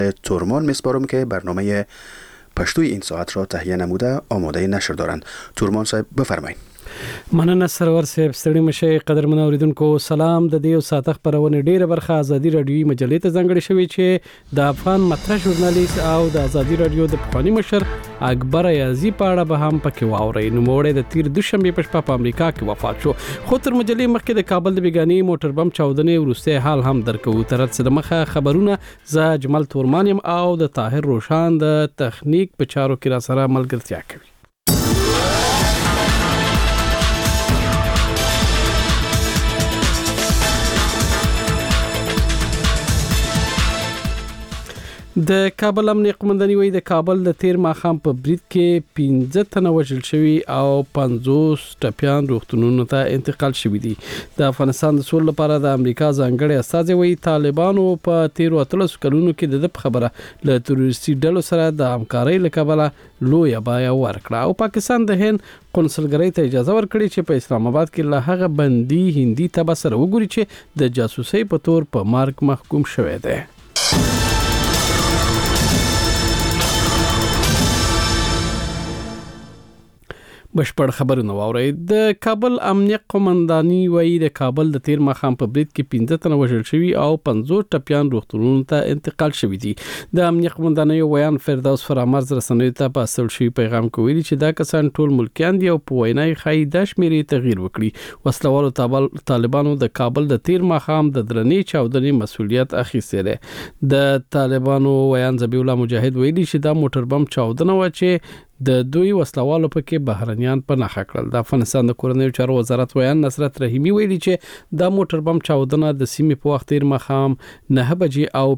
تورمان میسپارم که برنامه پشتوی این ساعت را تهیه نموده آماده نشر دارند. تورمان صاحب بفرمایید. مننه سرور صاحب، ستړي مشه. قدرمن اوریدونکو سلام. د دې ساعت خبرونه ډیره برخه ازادي رادیوي مجلې ته ځانګړې شوې چې د افغان مطرح ژورنالیست او د ازادي رادیو د پخوانی مشر اکبر یازی په اړه به هم پکې واوري. نو موړې د تیر دوشنبه په شپه په امریکا کې وفات شو. خو تر مجلې مخکې د کابل د بیګانی موټر بم چاودنې ورسته حال هم درکو. تر څه د مخه خبرونه ز جمال تورمانیم او د طاهر روشان د تخنیک په چارو کې را سره ملګرتیا کوي. د کابل امنیه قومنداني وایي د کابل د تیر ماخام په برید کې 15 تنه وژل شوي او 50 ټپيان روغتونونو ته انتقال شوي دي. د افغانستان د سولې لپاره د امریکا ځانګړي استازي وایي طالبانو په 13 کلونو کې د خبره له تروریستي ډلو سره د همکارۍ لپاره لوی بیا ورکړه او پاکستان د هند قونسلګرۍ ته اجازه ورکړي چې په اسلام آباد کې له هغه بندي هندي تبه سره وګوري چې د جاسوسۍ په تور په مرګ محکوم شوی دی. بشپړ خبرونه واوري. د کابل امنیه قومنداني وایي د کابل د تیر ماخام په برید کې 15 تنه وژل شوي او 50 ټپيان روغتونونو ته انتقال شوي دي. د امنیه قومنداني ویان فردوس فرامرز رسنیو ته په اصل شوی پیغام کوي چې دا کسان ټول ملکیان دي او په وینای خای د شمیرې تغییر وکړي. وسلوالو طالبانو د کابل د تیر ماخام د درنې چاودنې مسولیت اخیستی دی. د طالبانو ویان ذبیح الله مجاهد ویلي چې دا موټر بم چاودنه و چې د دوی وسلوالو پکې بهرنیان په نخښه کړل. د افغانستان د کورنیو چارو وزارت ویان نصرت رحیمی ویلي چې دا موټر بم چاودنه د سیمې په وخت تیر مخام 9 بجې او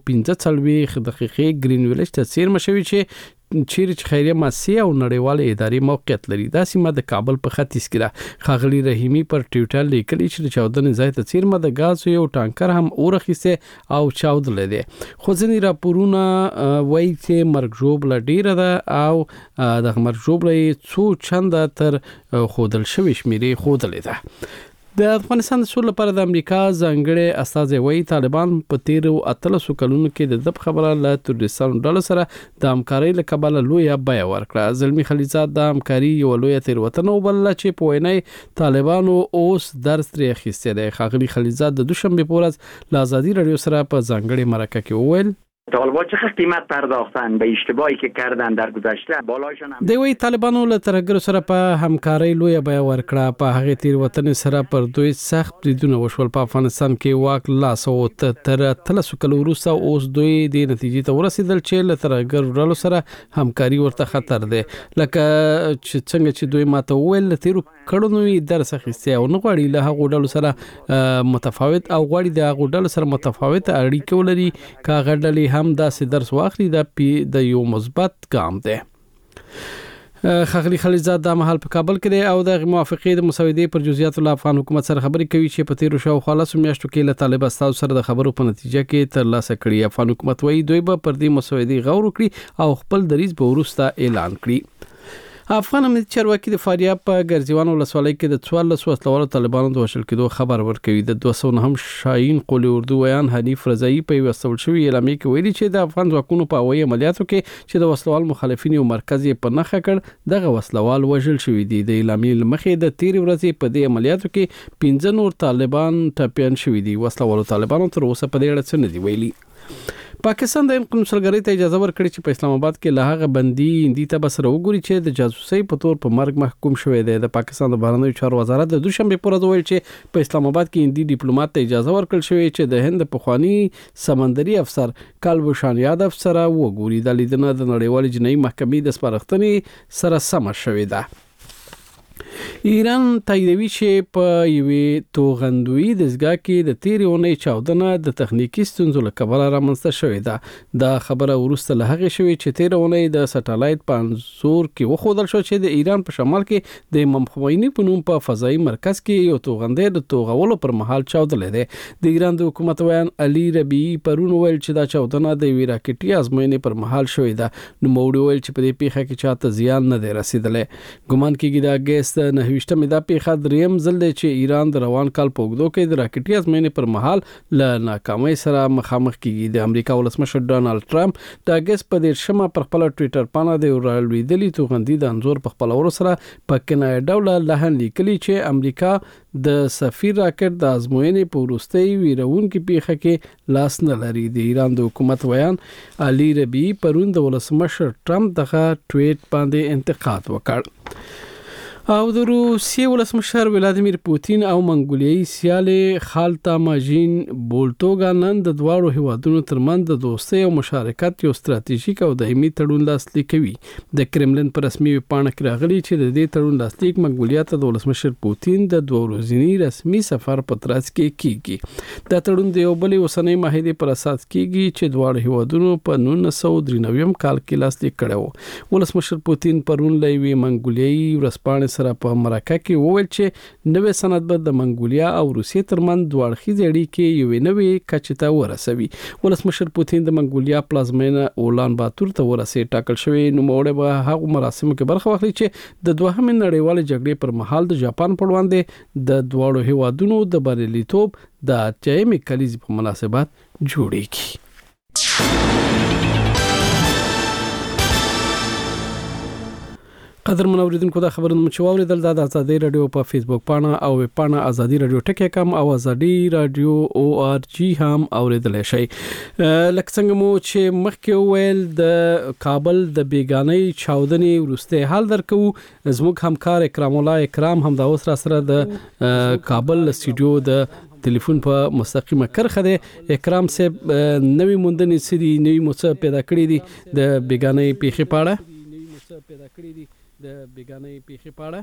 15 دقیقې گرین ویلج ته څیرمه شوی چې چیرې خیریه مؤسسه او نړیواله ادارې موقعیت لري. دا سیمه د کابل په ختیځ کې ده. خاغلی رحیمی پر ټویټر لیکلی چې چاودنې ځای ته څیرمه د غاز یو ټانکر هم اورخیسه او چاودل دي. خو ځینې راپورونه وایي چې مرګ ژوبله ډیره ده او د مرګ ژوبله څو چنده تر خودل شوی شمیرې خودلې ده. د افغانستان د سولې لپاره د امریکا ځانګړي استازي وایي طالبان په 13 کلونو کې د خبره له تروریستانو ډلو سره د همکارۍ لپاره لوی بیا ورکړه. زلمی خلیزاد د همکاري یو لوی تیروتنه وبلله چې په وینای طالبانو اوس درس ترې اخیستی دی. خاغلی خلیزاد د دوشنبه په ورځ له ازادي رادیو سره په ځانګړي مرکه کې وویل طالبان چه قیمت پرداختن به اشتباهی که کردن در گذشته بالایشان هم دی وی طالبانو له ترګر سره په همکارۍ لوی بیا ورکړه. په هغه تیروتنې سره پر دوی سخت بریدونه وشول. په افغانستان کې واک لاس او تر 13 کلو وروسته اوس دوی د نتیجې ته ورسېدل چې له ترګر ډلو سره همکاري ورته خطر دی. لکه چې څنګه چې دوی ماته ویل تیرو کړنوي درس اخیسته او نه غواړي له هغه ډلو سره متفاوت او غواړي د هغه ډلو سره متفاوت اړیکې ولري. کاغه ډلې هم داسې درس واخلي د یو مثبت ګام دی. خاغلی خلیزاد د مهال په کابل کې دی او د موافقې د مسودې پر جزئیاتو له افغان حکومت سره خبرې کوي چې په تیر شو خلاص میاشتو کې له طالب استاد سره د خبرو په نتیجه کې تر لاسه کړي. افغان حکومت وایي دوی به پر دې مسودې غور وکړي او خپل دریځ به وروسته اعلان کړي. افغان امنیت چارواکي د فاریاب په ګرځوان ولسوالۍ کې د 14 وسلوالو طالبانو د وژل کېدو خبر ورکوي. د 209 شاهین قول اردو ویان حنیف رضایی په وسول شوی اعلامیه کې ویلي چې د افغان ځواکونو په هوایي عملیاتو کې چې د وسلوال مخالفین یو مرکز په نخښه کړ دغه وسلوال وژل شوی دی. د اعلامیې مخې د تیر ورځې په دې عملیاتو کې 15 نور طالبان ټپيان شوی دي. وسلوالو طالبانو تر اوسه په دې اړه څه نه دی ویلي. پاکستان د قونسلګرۍ ته اجازه ورکړي چې په اسلام آباد کې له هغه بندي هندي تبه سره وګوري چې د جاسوسۍ په تور په مرګ محکوم شوی دی. د پاکستان د بهرنیو چارو وزارت د دوشنبه په ورځ ویل چې په اسلام آباد کې هندي ډیپلوماټ ته اجازه ورکړل شوې چې د هند پخوانی سمندري افسر کالبوشان یادو سره وګوري. د لیدنه د نړیوال جنایي محکمې د سپارښتنې سره سم شوې ده. ایران تاییدوي چې په یوې توغندوی دستګاه کې د تیرې اونۍ چاودنه د تخنیکی ستونزو له کبله رامنځته شوې ده. دا خبره وروسته له هغې شوې چې تیرې اونۍ د سټلایټ په انځور کې وښودل شو چې د ایران په شمال کې د امام خمیني په نوم په فضایي مرکز کې یو توغندی د توغولو پر مهال چاودلې ده. د ایران د حکومت ویان علي ربیعي پرون ویل چې دا چاودنه د یوې راکټي ازموینې پر مهال شوې ده. نو موړي ویل چې په دې پیښه کې چاته زیان نه دی رسیدلی. ګمان کېږي دا ګیس د 28مې دا پیښه دریم ځل دی چې ایران د روان کال په اوږدو کې د راکټي ازموینې پر مهال له ناکامۍ سره مخامخ کیږي. د امریکا ولسمشر ډانلډ ټرمپ د اگست په 13 پر خپل ټوئیټر باندې د راوړېدلې توغندي د انزور په خپل ور سره په کنایه ډول لهن لیکلي چې امریکا د سفیر راکټ د ازموینې په وروستۍ ویرونکې پیښه کې لاس نه لري. د ایران د حکومت ویان علي ربیعي پرون د ولسمشر ټرمپ دغه ټویټ باندې انتقاد وکړ. او د روسیې ولسمشر ولادیمیر پوتین او منګولیایي سیال خالتماژین بولتوګا نن د دواړو هیوادونو ترمنځ د دوستۍ او مشارکت یو ستراتیژیک او دایمي تړون لاسلیک کوي. د کرملین پر رسمي پاڼه کې راغلي چې د دې تړون لاسلیک منګولیا ته د ولسمشر پوتین د 2 ورځني رسمي سفر په ترڅ کې کیږي. دا تړون د یو بل اوسنۍ معاهدې پر اساس کیږي چې دواړو هیوادونو په 1993 کال کې لاسلیک کړو. ولسمشر پوتین پرون لوي منګولیایي ورسپانې سره په مرکه کې وویل چې نوې سند به د منګولیا او روسیې ترمنځ دوه اړخیزې اړیکې یو نوې کچې ته ورسوي. ولسمشر پوتین د منګولیا پلازمینه اولان باتور ته ورسې ټاکل شوی نوموړی به هغه مراسمو کې برخه واخلي چې د دوهمې نړیوالې جګړې پر مهال د جاپان پر وړاندې د دواړو هیوادونو د بریالیتوب د 8مې کلیزې په مناسبت جوړیږي. قدر منوریدونکو دا خبرونه مو چې واوریدل د ازادي رادیو په فیسبوک پاڼه او پاڼه ازادي رادیو ټکی کم او ازادي رادیو ORG هم اوریدل شي. لکه څنګه مو چې مخکې ویل د کابل د بیگانۍ چاودنې ورسته حال درکو زموږ همکار اکرام الله اکرام هم دا اوس را سره د کابل استودیو د ټلیفون په مستقیمه کرخه ده. اکرام صاحب نوې موندنې سړي نوې موڅه پیدا کړې دي د بیگانۍ پیښې پاړه د بیگانۍ پیښې پاړه.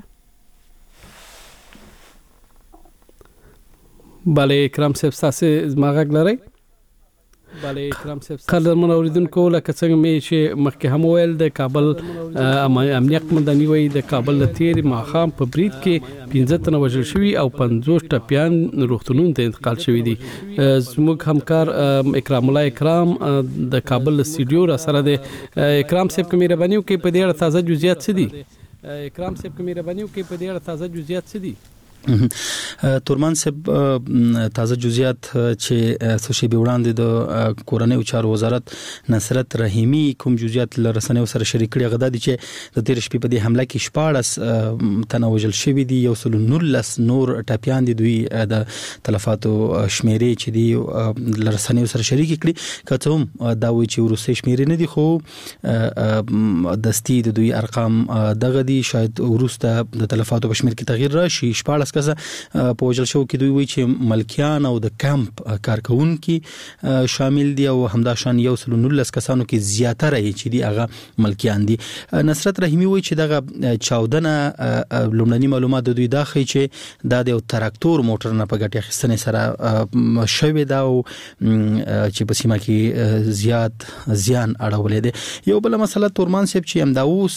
bale اکرام صاحب تاسو زماغ لرئ؟ bale اکرام صاحب قدر منوریدونکو لکه څنګه مې چې مخکې هم ویل د کابل امنیت مدني وي د کابل تیر ماخام په برید کې 15 تنه وژل شوي او 50 ټپيان روغتونونو ته انتقال شوي دي. زموږ همکار اکرام الله اکرام د کابل استودیو را سره د اکرام صاحب کومې ربانیو کې په دې اړه تازه جزئیات څه دي؟ اکرام صاحب کومې ربانیو کې په دې اړه تازه جزئیات څه دي؟ تورمان صاحب تازه جزئیات چې سوشي به وړاندې د کورنۍ او چارو وزارت نصرت رحیمی کوم جزئیات لرسنیو سره شریک کړي غدا دي چې د 13 شپې په دې حمله کې 14 تنوجل شوی دي یو سل 19 نور ټاپیان دي دوی د تلفاتو شمیرې چې دي لرسنیو سره شریک کړي کته هم دا وی چې ورسې شمیرې نه دي خو دستی د دوی ارقام دغه دي شاید ورسته د تلفاتو په شمیر کې تغییر راشي. 14 کسه په وجل شو کې دوی وی چې ملکیان او د کمپ کارکونکو شامل دي او همدا شان یو سل 19 کسانو کې زیاتره چې دي هغه ملکیان دي. نصرت رحیمی وی چې دغه چاودنه لومړنی معلومات د دوی داخلي چې د تراکتور موټر نه په ګټه خستنې سره شوې دا او چې په سیمه کې زیات زیان اړولې دي. یو بل مسله تورمان صاحب چې امدا اوس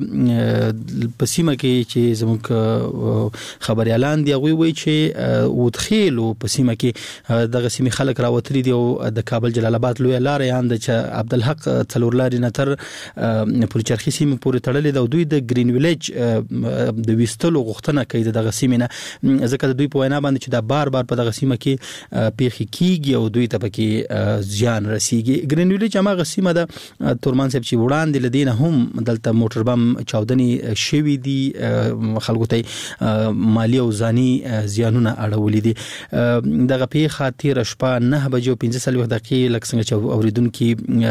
په سیمه کې چې زموږ خبري اعلان دی غوي وی چې ودخیلو په سیمه کې دغه سیمه خلک راوتري دي او د کابل جلال آباد لوی لارې اند چې عبدالحق څلور لارې نتر پر چرخي سیمه پورې تړلې د دوی د گرین ویلیج د وستلو غوښتنه کوي دغه سیمه نه ځکه دوی په وینا باندې چې دا بار په دغه سیمه کې پیخي کیږي او دوی ته پکې زیان رسیږي. گرین ویلیج هغه سیمه د تورمان صاحب چې وړاندې لدینه هم دلته موټر بم چاودنې شوی دي خلکو ته مالی او ځاني زیانونه اړولې دي. دغه پیښه تیر شپه 9:15 دقیقې لکه څنګه چې اوریدونکو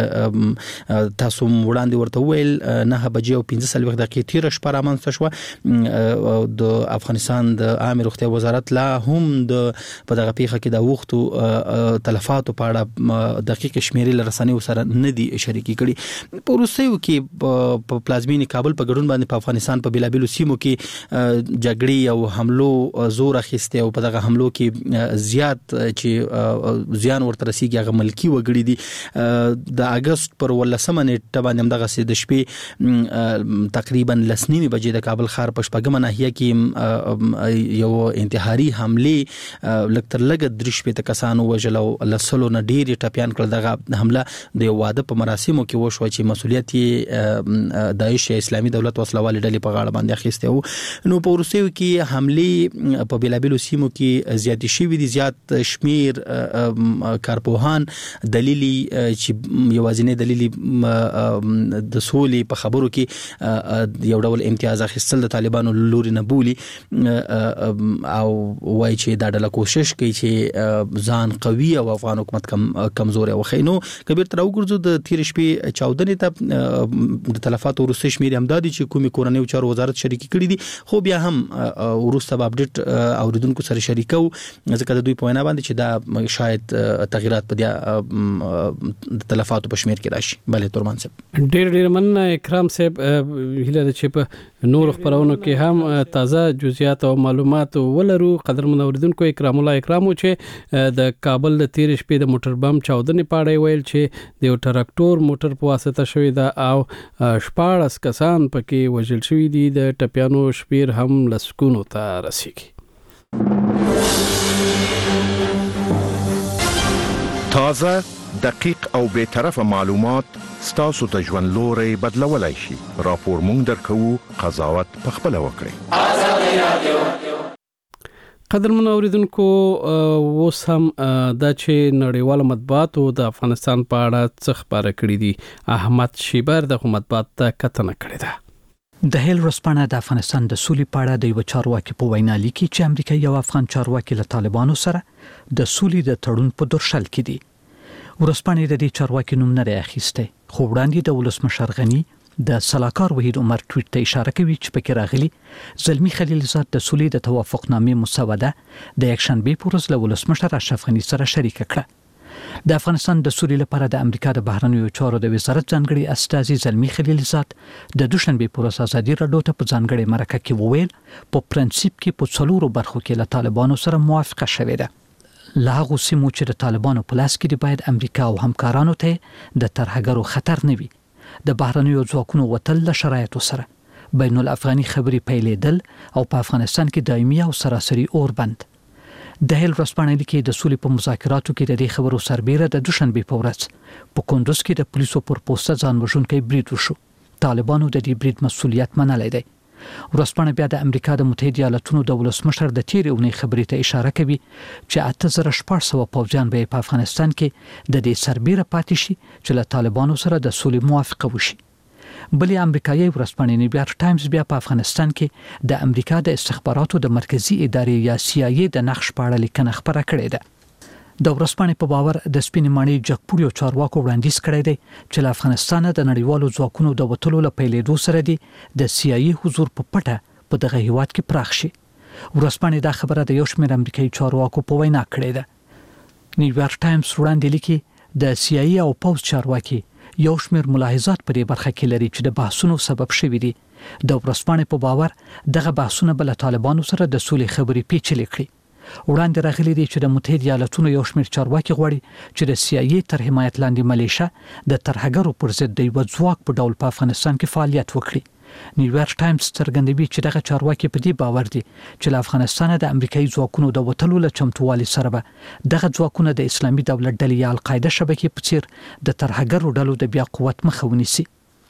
تاسو وړاندې ورته ویل 9:15 دقیقې تیر شپه رامنځته شو د افغانستان د عامه روغتیا وزارت لا هم د په دغه پیښه کې د وختو تلفاتو په اړه دقیق شمیرې لرسنیو سره نه دي شریکي کړي. په روسیو کې په پلازمینې کابل په ګډون باندې په افغانستان په بلابلو سیمو کې جګړې او حملو حملو زور اخیسته او په دغه حملو کې زیات چې زیان ورته رسیږي هغه ملکی وګړي دي د اگست پر 18 نیټه باندې دغه سي د شپې تقریبا 9:30 بجې د کابل ښار په شپږمه ناحیه کې یو انتحاري حمله لکتر لګ درش په کسانو وجلو لسلو نه ډیر ټپيان کړ. دغه حمله د واده په مراسمو کې وشو چې مسولیت یې داعش اسلامي دولت وسلوال ډلې په غاړه باندې اخیسته وو. نو په ورسېو کې حمله په بلابلو سیمو کې زیات شوې دي. زیات شمیر کارپوهان دلیلی چې یوازینی دلیلی د سولې په خبرو کې یو ډول امتیاز اخیستل د طالبانو لوري نه بولی او وایي چې دا ډله کوشش کوي چې ځان قوي او افغان حکومت کمزوري وخینو. کبیر تر وګرځو د تیر شپې 14 ته د تلفات ورسې شمیر امدادي چې کومي کورنۍ چارو وزارت شریک کړي دي خو بیا هم ورسته اپډیټ اوریدونکو سره شریکو ځکه د دوی په وینا باندې چې دا شاید تغیرات په د تلفات په شمیر کې راشي. بلې تورمان صاحب ډېر مننه اکرام صاحب. هله د چې نور خبرونو کې هم تازه جزئیات او معلومات ولرو. قدرمن اوریدونکو اکرام الله اکرامو چې د کابل د تیر شپې د موټر بم چاودنې پاړې ویل چې د یو ټراکټور موټر په واسطه شوی دا او 14 کسان پکې وژل شوی دي. د ټپيانو شمیر هم لسکونو ته رسیږي. تازه دقیق او به طرفه معلومات ستاسو د ژوند لوري بدلولای شي. راپور مونږ درکو، قضاوت پخپله وکړئ. آزادي رادیو. قدرمن اوریدونکو اوس هم دا چې نړیوال مطبوعات د افغانستان په اړه څه خبره کړې دي. احمد شیبر د مطبوعات ته کتنه کړې ده. د هیل ورځپاڼه د افغانستان د سولې په اړه د یو چارواکي په وینا لیکي چې امریکا یو افغان چارواکي له طالبانو سره د سولې د تړون په درشل کې دي. ورځپاڼه د دې چارواکي نوم نه اخیسته خو وړاندې د ولسمشر غنی د سلاکار وحید عمر ټویټ ته اشاره کوي چې پکې راغلي زلمی خلیلزاد د سولې د توافقنامې مسوده د یکشنبه په ورځ له ولسمشر اشرف غنی سره شریک کړه. د افغانستان د سولې لپاره د امریکا د بهرنیو چارو د وزارت ځانګړي استازي زلمی خلیلزاد د دوشنبه په ورځ ازادي راډیو ته په ځانګړي مرکه کې وویل په پرنسيپ کې په څلورو برخو کې له طالبانو سره موافقه شوې ده. لا غو سیمو چې د طالبانو په لاس کې دی باید امریکا او همکارانو ته د ترهګرو خطر نه وي. د بهرنیو ځواکونو وتل له شرایطو سره بین الافغاني خبري پیلېدل او په افغانستان کې دایمي او سراسري اور بند. د هیل ورځپاڼه لیکي د سولې په مذاکراتو کې د دې خبرو سربېره د دوشنبه په ورځ په کندوز کې د پولیسو پر پوسټ ځان وژونکي برید وشو. طالبانو د دې برید مسؤلیت منلی دی. ورځپاڼه بیا د امریکا د متحده ایالاتونو د ولسمشر د تیر اونۍ خبرې ته اشاره کوي چې 8400 پوځیان به په افغانستان کې د دې سربېره پاتې شي چې له طالبانو سره د سولې موافقه وشي. بلې امریکایي ورځپاڼه نیویارک ټایمز بیا په افغانستان کې د امریکا د استخباراتو د مرکزی ادارې یا CIA د نقش په اړه لیکنه خبره کړې ده. د ورځپاڼې په باور د سپینې ماڼۍ جګپوړیو چارواکو وړاندیز کړی دی چې له افغانستان د نړیوالو ځواکونو د وټلو له پیلېدو سره دی د CIA حضور په پټه په دغه هیواد کې پراخ شي. ورځپاڼې دا خبره د یو شمېر امریکایي چارواکو په وینا کړې ده. نیویارک ټایمز وړاندې لیکي د CIA او پوز چارواکي یو شمېر ملاحظات په دې برخه کې لري چې د بحثونو سبب شوي دي. د ورځپاڼې په باور دغه بحثونه بل طالبانو سره د سولې خبرې پیچلې کړي. وړاندې راغلي دي چې د متحده ایالاتونو یو شمېر چارواکي غواړي چې د CIA تر حمایت لاندې ملیشه د ترهګرو پر ضد د یو ځواک په ډول په افغانستان کې فعالیت وکړي. نیویارک ټایمز څرګندوي چې دغه چارواکي په دې باور دي چې له افغانستان د امریکایي ځواکونو د وټلو له چمتووالي سره به دغه ځواکونه د اسلامي دولت ډلې یا القاعده شبکې په څیر د ترهګرو ډلو د بیا قوت مخه ونیسي.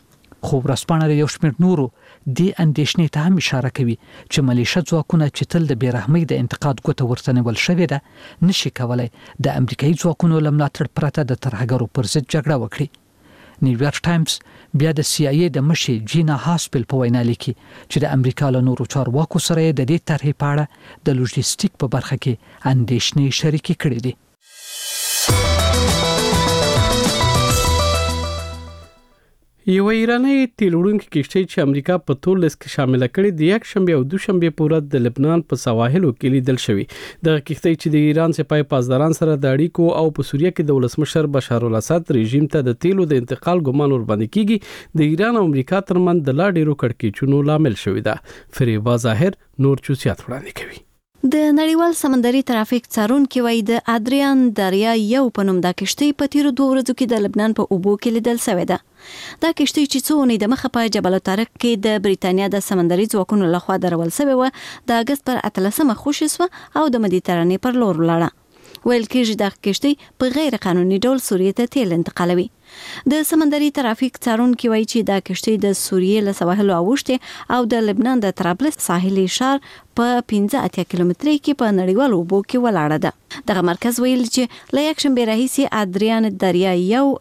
خو ورځپاڼه یو شمېر نورو د اندېښنې ته هم اشاره کوي چې ملیشه ځواکونه چې تل د بیرحمۍ د انتقاد ګوته ورته نیول شوې ده نشي کولای د امریکایي ځواکونو له ملاتړ پرته د ترهګرو پر ضد جګړه وکړي. نیویارک ټایمز بیا د CIA د مشر جینا هاسپل په وینا لیکي چې د امریکا له نورو چارواکو سره د دې طرحې په اړه د لوجستیک په برخه کې اندېښنې شریکې کړې دي. یو ایرانی تیلوړونکو کشتۍ چې امریکا په تور لیست کې شامل کړي د یک شنبه او دوشنبه پورې د لبنان په سواحلو کې لیدل شوی د کشتۍ چې د ایران سپای پاسداران سره د اړیکو او په سوریه کې د ولسمشر بشار الاسد رژیم ته د تیلو د انتقال ګمان ور باندې کیږي د ایران او امریکا ترمنځ د لا ډیرو کړکېچونو لامل شوی ده. فریبا ظاهر نور چوسیات وړاندې کوي. د نړیوال سمندري ترافیک څارونکي وایي د ادریان دریا یو په نوم د کشتۍ په تیرو 2 ورځو کې د لبنان په اوبو کې لیدل شوې ده. دا کشتۍ چې څو اونۍ د مخه په جبل الطارق کې د بریتانیا د سمندري ځواکونو لخوا درول شوې و د اگست پر 18 خوشي شو او د مدیترانې پر لور ولاړه. ویل کېږي د کشتۍ په غیر قانوني ډول سوریه ته تیل انتقالوي. د سمندري ترافیک څارونکي وایي چې دا کشتۍ د سوریه له سواحلو اوښتې او د لبنان د طرابلس ساحلي ښار په 15 کیلومترۍ کې په نړیوالو اوبو کې ولاړه ده. دغه مرکز ویل چې له یک شنبه راهیسې ادریان دریا یو